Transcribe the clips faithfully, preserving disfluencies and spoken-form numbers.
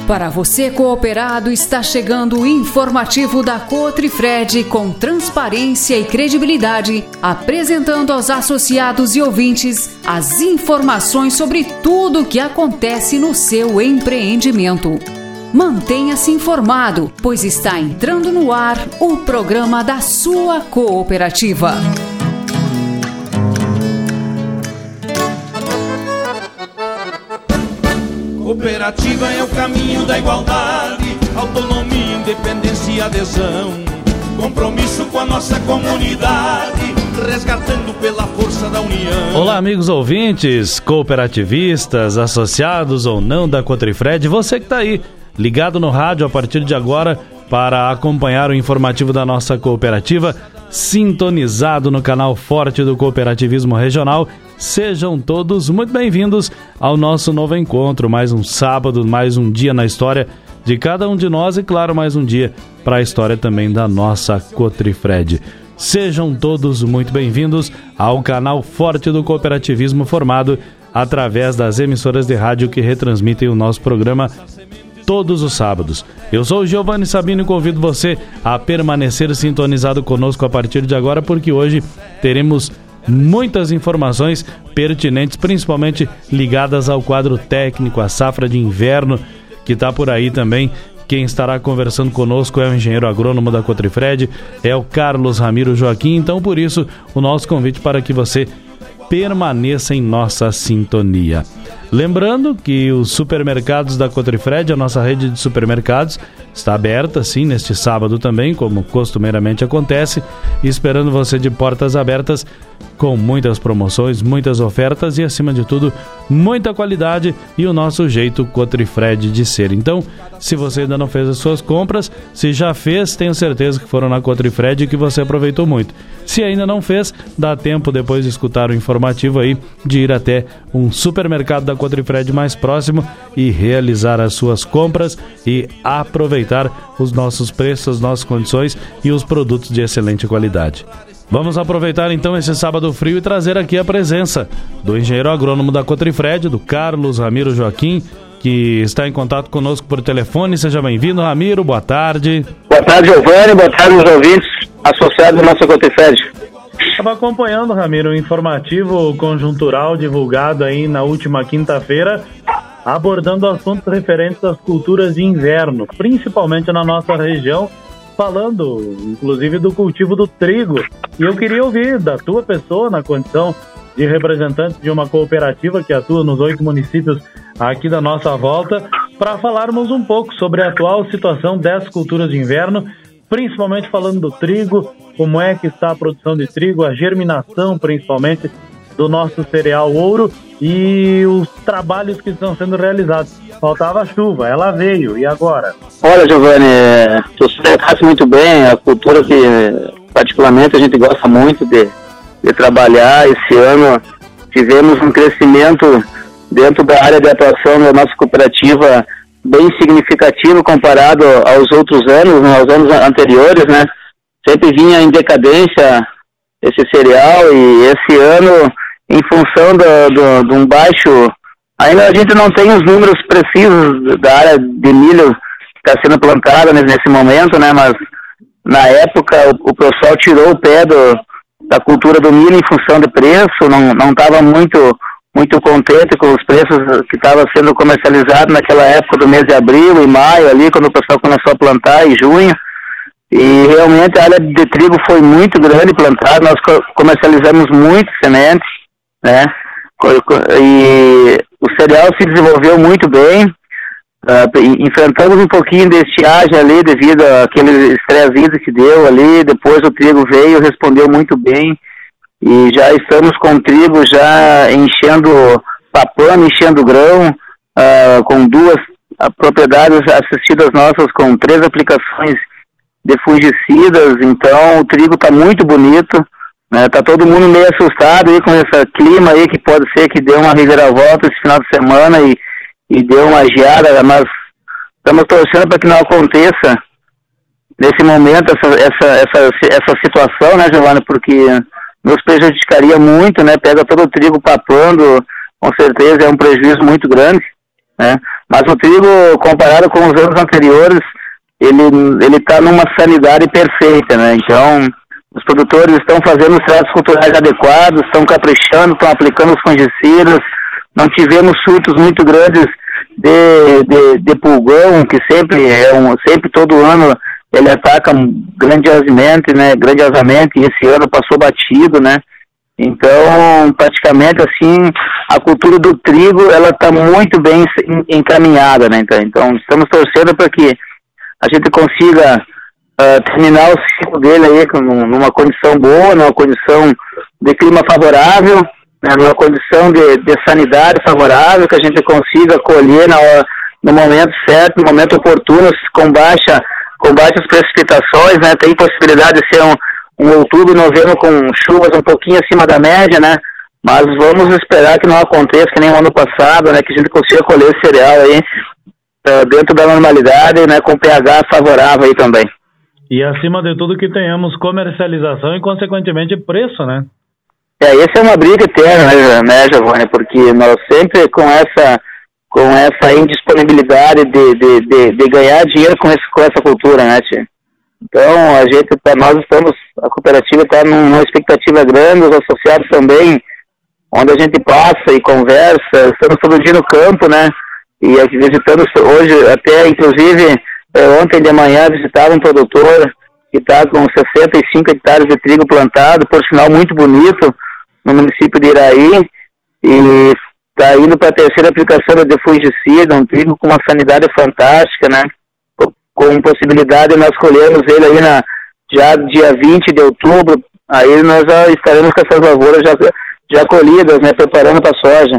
Para você cooperado, está chegando o informativo da Cotrifred com transparência e credibilidade, apresentando aos associados e ouvintes as informações sobre tudo o que acontece no seu empreendimento. Mantenha-se informado, pois está entrando no ar o programa da sua cooperativa. Cooperativa é o caminho da igualdade, autonomia, independência e adesão. Compromisso com a nossa comunidade, resgatando pela força da união. Olá, amigos ouvintes, cooperativistas, associados ou não da Cotrifred, você que está aí, ligado no rádio a partir de agora para acompanhar o informativo da nossa cooperativa, sintonizado no canal Forte do Cooperativismo Regional. Sejam todos muito bem-vindos ao nosso novo encontro, mais um sábado, mais um dia na história de cada um de nós e, claro, mais um dia para a história também da nossa Cotrifred. Sejam todos muito bem-vindos ao canal Forte do Cooperativismo, formado através das emissoras de rádio que retransmitem o nosso programa todos os sábados. Eu sou o Giovanni Sabino e convido você a permanecer sintonizado conosco a partir de agora, porque hoje teremos muitas informações pertinentes, principalmente ligadas ao quadro técnico, à safra de inverno que está por aí também. Quem estará conversando conosco é o engenheiro agrônomo da Cotrifred, é o Carlos Ramiro Joaquim. Então, por isso, o nosso convite para que você permaneça em nossa sintonia. Lembrando que os supermercados da Cotrifred, a nossa rede de supermercados, está aberta, sim, neste sábado também, como costumeiramente acontece, esperando você de portas abertas, com muitas promoções, muitas ofertas e, acima de tudo, muita qualidade e o nosso jeito Cotrifred de ser. Então, se você ainda não fez as suas compras, se já fez, tenho certeza que foram na Cotrifred e que você aproveitou muito. Se ainda não fez, dá tempo, depois de escutar o informativo aí, de ir até um supermercado da Cotrifred mais próximo e realizar as suas compras e aproveitar os nossos preços, as nossas condições e os produtos de excelente qualidade. Vamos aproveitar então esse sábado frio e trazer aqui a presença do engenheiro agrônomo da Cotrifred, do Carlos Ramiro Joaquim, que está em contato conosco por telefone. Seja bem-vindo, Ramiro, boa tarde. Boa tarde, Giovanni, boa tarde aos ouvintes associados da nossa Cotrifred. Estava acompanhando, Ramiro, o informativo conjuntural divulgado aí na última quinta-feira, abordando assuntos referentes às culturas de inverno, principalmente na nossa região, falando inclusive do cultivo do trigo. E eu queria ouvir da tua pessoa, na condição de representante de uma cooperativa que atua nos oito municípios aqui da nossa volta, para falarmos um pouco sobre a atual situação das culturas de inverno, principalmente falando do trigo, como é que está a produção de trigo, a germinação principalmente do nosso cereal ouro e os trabalhos que estão sendo realizados. Faltava chuva, ela veio, e agora? Olha, Giovanni, tu explicaste muito bem a cultura que particularmente a gente gosta muito de, de trabalhar. Esse ano tivemos um crescimento dentro da área de atuação da nossa cooperativa bem significativo comparado aos outros anos, né, aos anos anteriores, né? Sempre vinha em decadência esse cereal, e esse ano, em função de um baixo, ainda a gente não tem os números precisos da área de milho que está sendo plantada nesse momento, né? Mas na época o, o pessoal tirou o pé do, da cultura do milho em função de preço, não estava muito muito contente com os preços que estavam sendo comercializados naquela época do mês de abril e maio, ali quando o pessoal começou a plantar, em junho. E realmente a área de trigo foi muito grande plantada, nós comercializamos muito sementes, né? E o cereal se desenvolveu muito bem, uh, enfrentamos um pouquinho de estiagem ali devido àquele estresse que deu ali, depois o trigo veio, respondeu muito bem, e já estamos com o trigo já enchendo papano, enchendo grão, uh, com duas uh, propriedades assistidas nossas com três aplicações de fungicidas. Então o trigo está muito bonito, né? Tá todo mundo meio assustado aí com esse clima aí, que pode ser que dê uma reviravolta esse final de semana e, e dê uma geada, mas estamos torcendo para que não aconteça nesse momento essa, essa, essa, essa situação, né, Giovanni, porque nos prejudicaria muito, né? Pega todo o trigo papando, com certeza é um prejuízo muito grande, né? Mas o trigo, comparado com os anos anteriores, ele ele está numa sanidade perfeita, né? Então, os produtores estão fazendo os tratos culturais adequados, estão caprichando, estão aplicando os fungicidas, não tivemos surtos muito grandes de, de, de pulgão, que sempre é um, sempre todo ano ele ataca grandiosamente, né? Grandiosamente, e esse ano passou batido, né? Então, praticamente assim, a cultura do trigo, ela está muito bem encaminhada, né? Então, então estamos torcendo para que a gente consiga uh, terminar o ciclo dele aí com, numa condição boa, numa condição de clima favorável, né? Numa condição de, de sanidade favorável, que a gente consiga colher na hora, no momento certo, no momento oportuno, com baixa, com baixas precipitações, né? Tem possibilidade de ser um um outubro e novembro com chuvas um pouquinho acima da média, né? Mas vamos esperar que não aconteça que nem o ano passado, né? Que a gente consiga colher esse cereal aí uh, dentro da normalidade, né? Com pH favorável aí também. E acima de tudo que tenhamos comercialização e consequentemente preço, né? É, essa é uma briga eterna, né, né Giovanni? Porque nós sempre com essa com essa indisponibilidade de, de, de, de ganhar dinheiro com, esse, com essa cultura, né, tia? Então, a gente, nós estamos, a cooperativa está numa expectativa grande, os associados também, onde a gente passa e conversa, estamos todo dia no campo, né, e aqui visitando hoje, até inclusive, ontem de manhã visitava um produtor que está com sessenta e cinco hectares de trigo plantado, por sinal muito bonito, no município de Iraí, e está indo para a terceira aplicação de fungicida, um trigo com uma sanidade fantástica, né, com possibilidade nós colhemos ele aí na, já dia vinte de outubro, aí nós já estaremos com essas lavouras já, já colhidas, né, preparando para a soja.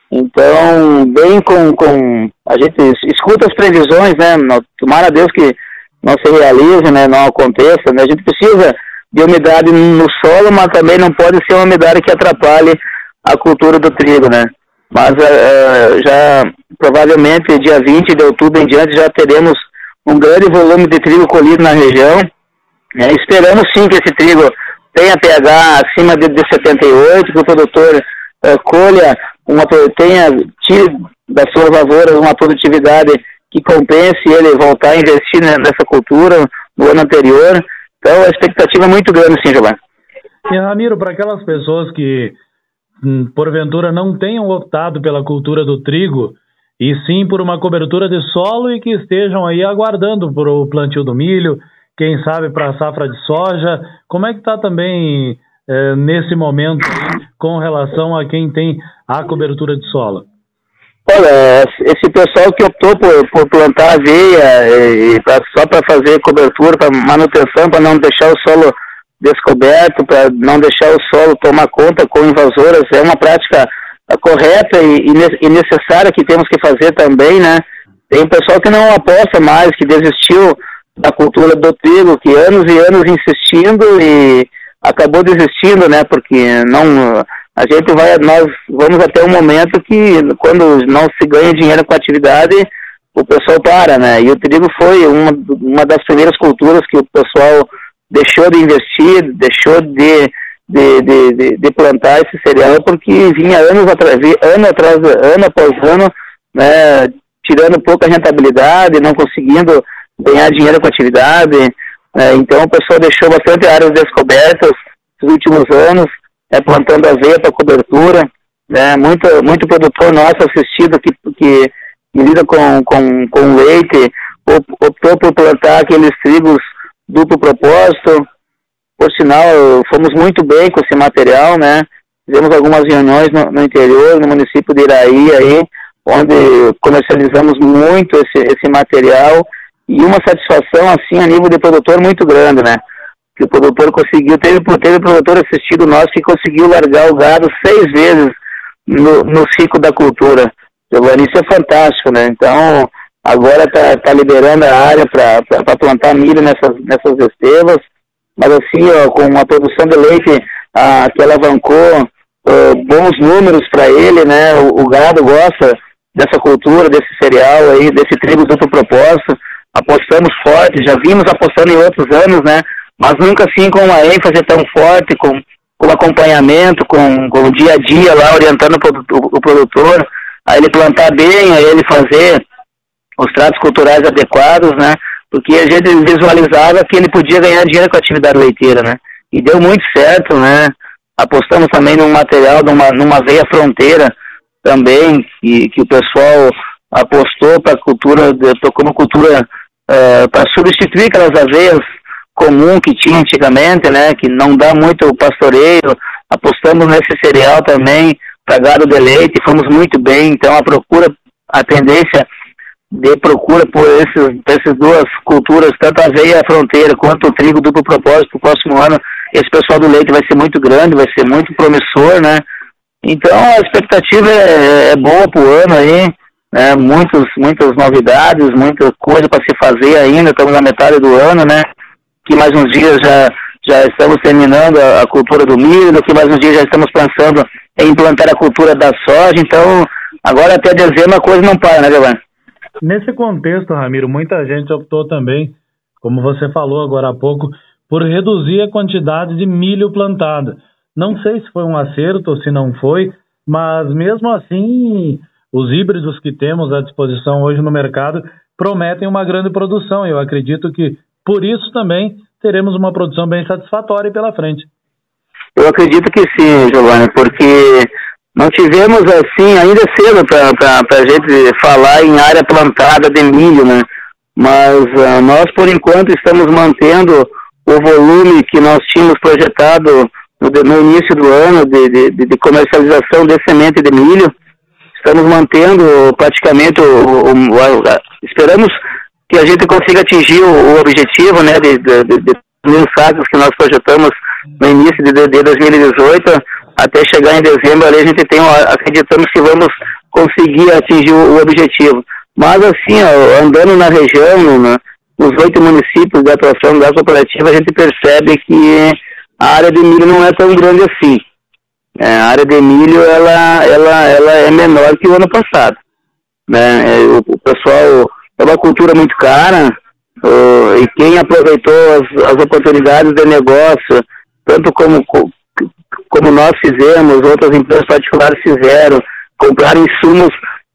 Então, bem com, com, a gente escuta as previsões, né, tomara a Deus que não se realize, né, não aconteça, né, a gente precisa de umidade no solo, mas também não pode ser uma umidade que atrapalhe a cultura do trigo, né. Mas uh, já, provavelmente, dia vinte de outubro em diante, já teremos um grande volume de trigo colhido na região. É, esperamos sim que esse trigo tenha pH acima de, de setenta e oito, que o produtor é, colha, uma, tenha, tire das suas lavouras uma produtividade que compense ele voltar a investir nessa cultura no ano anterior. Então a expectativa é muito grande sim, Giovanni. E Ramiro, para aquelas pessoas que porventura não tenham optado pela cultura do trigo, e sim por uma cobertura de solo e que estejam aí aguardando para o plantio do milho, quem sabe para a safra de soja. Como é que está também eh, nesse momento com relação a quem tem a cobertura de solo? Olha, esse pessoal que optou por, por plantar aveia e, e pra, só para fazer cobertura, para manutenção, para não deixar o solo descoberto, para não deixar o solo tomar conta com invasoras, é uma prática correta e, e necessária que temos que fazer também, né? Tem pessoal que não aposta mais, que desistiu da cultura do trigo, que anos e anos insistindo e acabou desistindo, né? Porque não, a gente vai, nós vamos até um momento que quando não se ganha dinheiro com a atividade, o pessoal para, né? E o trigo foi uma, uma das primeiras culturas que o pessoal deixou de investir, deixou de De, de, de, de plantar esse cereal, porque vinha anos atrás, ano atrás, ano após ano, né, tirando pouca rentabilidade, não conseguindo ganhar dinheiro com a atividade, né, então o pessoal deixou bastante áreas descobertas nos últimos anos, né, plantando aveia para cobertura, né, muito, muito produtor nosso assistido que, que lida com, com, com leite, optou por plantar aqueles trigos duplo propósito. Por sinal, fomos muito bem com esse material, né? Fizemos algumas reuniões no, no interior, no município de Iraí, aí, onde comercializamos muito esse, esse material e uma satisfação, assim, a nível de produtor muito grande, né? Que o produtor conseguiu, teve, teve produtor assistido nosso que conseguiu largar o gado seis vezes no, no ciclo da cultura. Giovanni, isso é fantástico, né? Então, agora tá, tá liberando a área para plantar milho nessas, nessas estevas. Mas assim, ó, com uma produção de leite ah, que alavancou ah, bons números para ele, né? O, o gado gosta dessa cultura, desse cereal aí, desse trigo duplo propósito. Apostamos forte, já vimos apostando em outros anos, né? Mas nunca assim com uma ênfase tão forte, com, com acompanhamento, com, com o dia a dia lá, orientando o, o, o produtor, a ele plantar bem, a ele fazer os tratos culturais adequados, né? Porque a gente visualizava que ele podia ganhar dinheiro com a atividade leiteira, né? E deu muito certo, né? Apostamos também num material, numa, numa veia fronteira também, que, que o pessoal apostou para cultura, como cultura, uh, para substituir aquelas aveias comum que tinha antigamente, né? Que não dá muito pastoreio. Apostamos nesse cereal também, para gado de leite, fomos muito bem. Então a procura, a tendência de procura por esses, essas duas culturas, tanto a aveia fronteira quanto o trigo duplo propósito, para o próximo ano, esse pessoal do leite vai ser muito grande, vai ser muito promissor, né? Então a expectativa é, é boa para o ano aí, né? Muitos, muitas novidades, muita coisa para se fazer ainda, estamos na metade do ano, né? Que mais uns dias já, já estamos terminando a, a cultura do milho, daqui mais uns dias já estamos pensando em implantar a cultura da soja, então agora até dezembro a coisa não para, né, Giovanni? Nesse contexto, Ramiro, muita gente optou também, como você falou agora há pouco, por reduzir a quantidade de milho plantado. Não sei se foi um acerto ou se não foi, mas mesmo assim, os híbridos que temos à disposição hoje no mercado prometem uma grande produção. Eu acredito que, por isso também, teremos uma produção bem satisfatória pela frente. Eu acredito que sim, Giovanni, porque não tivemos, assim, ainda cedo para a gente falar em área plantada de milho, né? Mas uh, nós, por enquanto, estamos mantendo o volume que nós tínhamos projetado no, no início do ano de, de, de comercialização de semente de milho. Estamos mantendo praticamente, o, o, o, a, esperamos que a gente consiga atingir o, o objetivo, né, de, de, de, de mil sacos que nós projetamos no início de, de dois mil e dezoito, até chegar em dezembro, ali a gente tem, acreditamos que vamos conseguir atingir o, o objetivo. Mas assim, ó, andando na região, no, nos oito municípios da atuação da cooperativa, a gente percebe que a área de milho não é tão grande assim. É, a área de milho, ela, ela, ela é menor que o ano passado. Né? É, o, o pessoal, é uma cultura muito cara, uh, e quem aproveitou as, as oportunidades de negócio, tanto como, como nós fizemos, outras empresas particulares fizeram, compraram insumos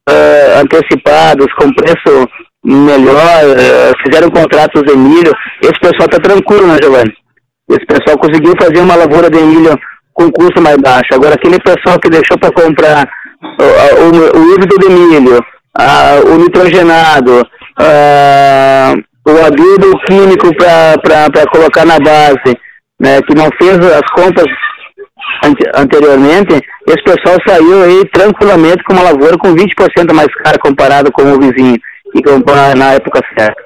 uh, antecipados, com preço melhor, uh, fizeram contratos de milho. Esse pessoal está tranquilo, né, Giovanni? Esse pessoal conseguiu fazer uma lavoura de milho com custo mais baixo. Agora, aquele pessoal que deixou para comprar uh, o, o híbrido de milho, uh, o nitrogenado, uh, o adubo químico para colocar na base, né, que não fez as contas ante, anteriormente, esse pessoal saiu aí tranquilamente com uma lavoura com vinte por cento mais cara comparado com o vizinho, que comprou na época certa.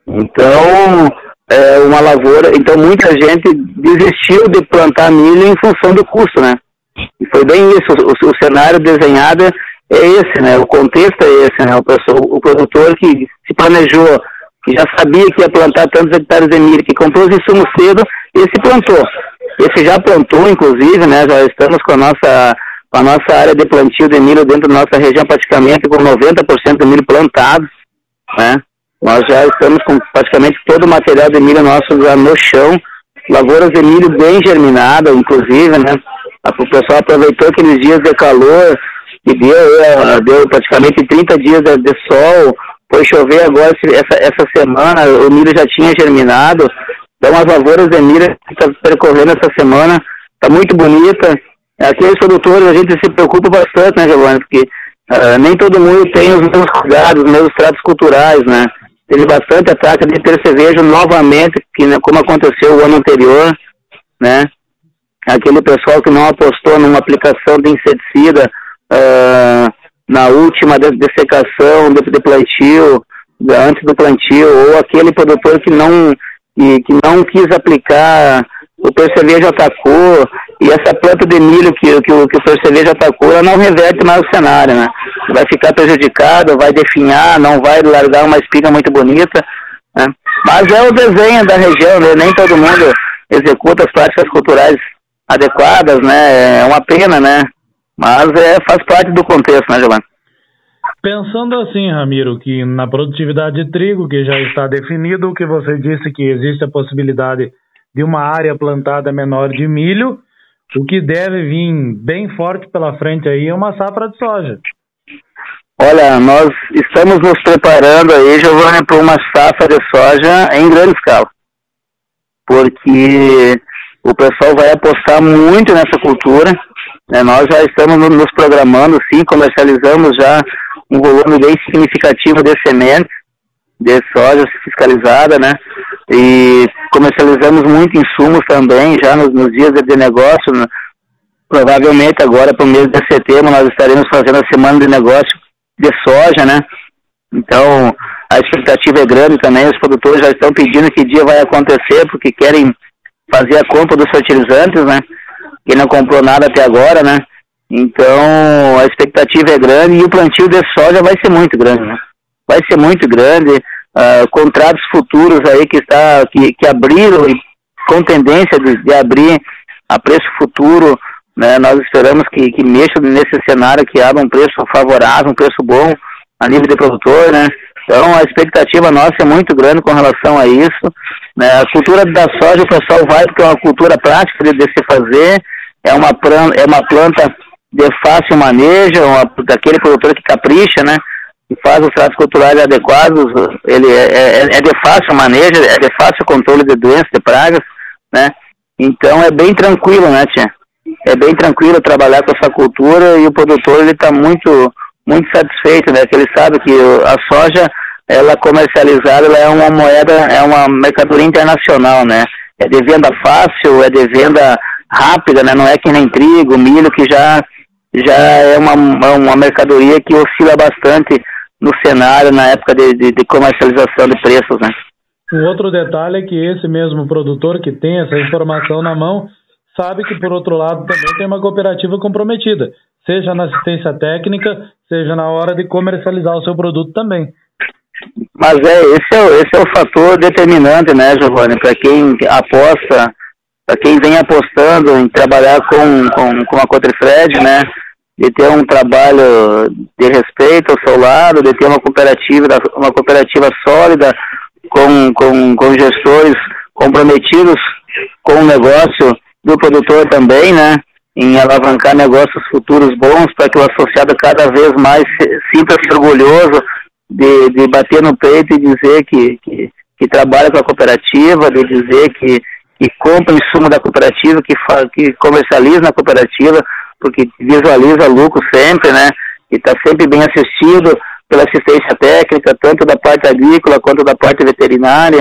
Então, é uma lavoura, então muita gente desistiu de plantar milho em função do custo, né? E foi bem isso, o, o cenário desenhado é esse, né? O contexto é esse, né? O, pessoal, o produtor que se planejou, que já sabia que ia plantar tantos hectares de milho, que comprou os insumos cedo, esse plantou. Esse já plantou, inclusive, né? Já estamos com a nossa, com a nossa área de plantio de milho dentro da nossa região praticamente com noventa por cento do milho plantado, né? Nós já estamos com praticamente todo o material de milho nosso já no chão, lavouras de milho bem germinadas, inclusive, né? O pessoal aproveitou aqueles dias de calor, que deu, deu praticamente trinta dias de, de sol, foi chover agora essa, essa semana, o milho já tinha germinado, então as lavouras de milho que está percorrendo essa semana, está muito bonita. Aqui os produtores, a gente se preocupa bastante, né, Giovanni, porque uh, nem todo mundo tem os mesmos cuidados, os mesmos tratos culturais, né? Teve bastante ataque de percevejo novamente, que, né, como aconteceu o ano anterior, né? Aquele pessoal que não apostou numa aplicação de inseticida uh, na última dessecação de, de plantio, de, antes do plantio, ou aquele produtor que não, que, que não quis aplicar, o percevejo atacou, e essa planta de milho que, que, que o percevejo atacou, ela não reverte mais o cenário, né? Vai ficar prejudicado, vai definhar, não vai largar uma espiga muito bonita, né? Mas é o desenho da região, né? Nem todo mundo executa as práticas culturais adequadas, né? É uma pena, né? Mas é, faz parte do contexto, né, Giovanni? Pensando assim, Ramiro, que na produtividade de trigo, que já está definido, que você disse que existe a possibilidade de uma área plantada menor de milho, o que deve vir bem forte pela frente aí é uma safra de soja. Olha, nós estamos nos preparando aí, Giovanni, para uma safra de soja em grande escala, porque o pessoal vai apostar muito nessa cultura, né? Nós já estamos nos programando, sim, comercializamos já um volume bem significativo de sementes de soja fiscalizada, né? E comercializamos muito insumos também, já nos, nos dias de negócio, né? Provavelmente agora para o mês de setembro nós estaremos fazendo a semana de negócio de soja, né? Então a expectativa é grande também, os produtores já estão pedindo que dia vai acontecer, porque querem fazer a compra dos fertilizantes, né? Quem não comprou nada até agora, né? Então a expectativa é grande e o plantio de soja vai ser muito grande, né? Vai ser muito grande, uh, contratos futuros aí que, está, que, que abriram e com tendência de, de abrir a preço futuro, né? Nós esperamos que, que mexa nesse cenário, que abra um preço favorável, um preço bom a nível de produtor, né? Então a expectativa nossa é muito grande com relação a isso, né? A cultura da soja o pessoal vai porque é uma cultura prática de, de se fazer, é uma, planta, é uma planta de fácil manejo, uma, daquele produtor que capricha, né? Que faz os tratos culturais adequados, ele é, é, é de fácil manejo, é de fácil controle de doenças, de pragas, né? Então é bem tranquilo, né, tia? É bem tranquilo trabalhar com essa cultura e o produtor ele está muito, muito satisfeito, né? Que ele sabe que a soja, ela comercializada, ela é uma moeda, é uma mercadoria internacional, né? É de venda fácil, é de venda rápida, né? Não é que nem trigo, milho, que já, já é uma, uma mercadoria que oscila bastante no cenário, na época de, de, de comercialização de preços, né? Um outro detalhe é que esse mesmo produtor que tem essa informação na mão sabe que, por outro lado, também tem uma cooperativa comprometida, seja na assistência técnica, seja na hora de comercializar o seu produto também. Mas é, esse é, esse é o fator determinante, né, Giovanni, para quem aposta, para quem vem apostando em trabalhar com, com, com a Cotrifred, né, de ter um trabalho de respeito ao seu lado, de ter uma cooperativa, uma cooperativa sólida, com, com, com gestores comprometidos com o negócio do produtor também, né, em alavancar negócios futuros bons para que o associado cada vez mais sinta-se orgulhoso de, de bater no peito e dizer que, que, que trabalha com a cooperativa, de dizer que, que compra insumo da cooperativa, que, fa, que comercializa na cooperativa, porque visualiza lucro sempre, né, e está sempre bem assistido pela assistência técnica, tanto da parte agrícola quanto da parte veterinária.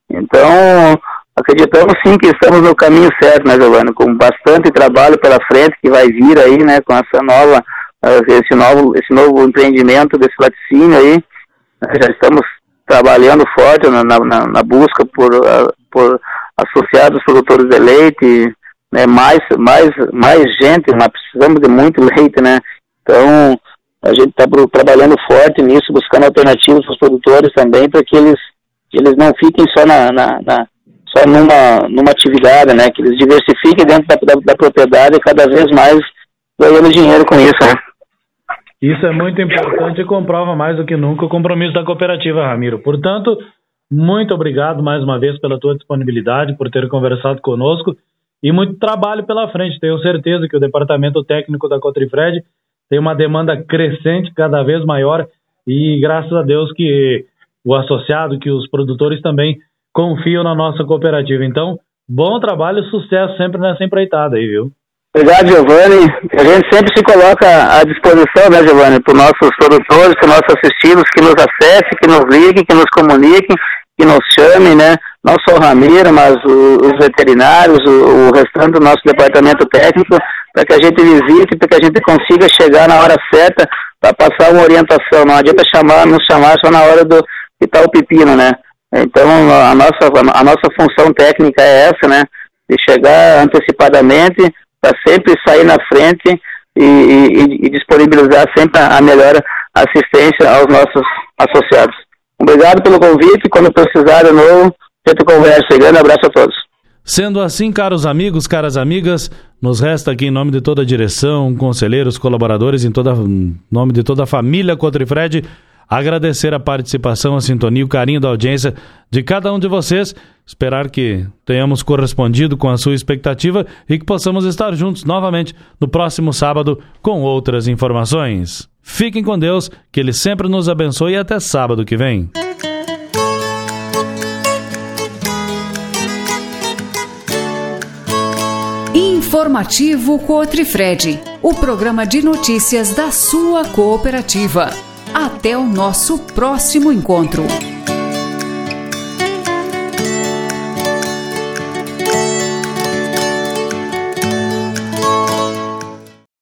Então, acreditamos sim que estamos no caminho certo, né, Giovanni, com bastante trabalho pela frente que vai vir aí, né, com essa nova, esse novo, esse novo empreendimento desse laticínio aí. Já estamos trabalhando forte na, na, na busca por, por associados produtores de leite, né, mais, mais, mais gente, nós precisamos de muito leite, né, então a gente está trabalhando forte nisso, buscando alternativas para os produtores também, para que eles, eles não fiquem só, na, na, na, só numa, numa atividade, né, que eles diversifiquem dentro da, da, da propriedade e cada vez mais ganhando dinheiro com isso, né. Isso é muito importante e comprova mais do que nunca o compromisso da cooperativa, Ramiro. Portanto, muito obrigado mais uma vez pela tua disponibilidade, por ter conversado conosco e muito trabalho pela frente. Tenho certeza que o departamento técnico da Cotrifred tem uma demanda crescente, cada vez maior, e graças a Deus que o associado, que os produtores também confiam na nossa cooperativa. Então, bom trabalho e sucesso sempre nessa empreitada aí, viu? Obrigado, Giovanni. A gente sempre se coloca à disposição, né, Giovanni, para os nossos produtores, para os nossos assistidos, que nos acessem, que nos liguem, que nos comuniquem, que nos chamem, né? Não só o Ramiro, mas o, os veterinários, o, o restante do nosso departamento técnico, para que a gente visite, para que a gente consiga chegar na hora certa para passar uma orientação. Não adianta chamar, nos chamar só na hora do que tá o pepino, né? Então, a nossa, a nossa função técnica é essa, né? De chegar antecipadamente, para sempre sair na frente e, e, e disponibilizar sempre a melhor assistência aos nossos associados. Obrigado pelo convite, quando precisar de novo, a gente conversa. Grande abraço a todos. Sendo assim, caros amigos, caras amigas, nos resta aqui em nome de toda a direção, conselheiros, colaboradores, em toda, em nome de toda a família Cotrifred, agradecer a participação, a sintonia, o carinho da audiência de cada um de vocês. Esperar que tenhamos correspondido com a sua expectativa e que possamos estar juntos novamente no próximo sábado com outras informações. Fiquem com Deus, que Ele sempre nos abençoe e até sábado que vem. Informativo Cotrifred, o programa de notícias da sua cooperativa. Até o nosso próximo encontro.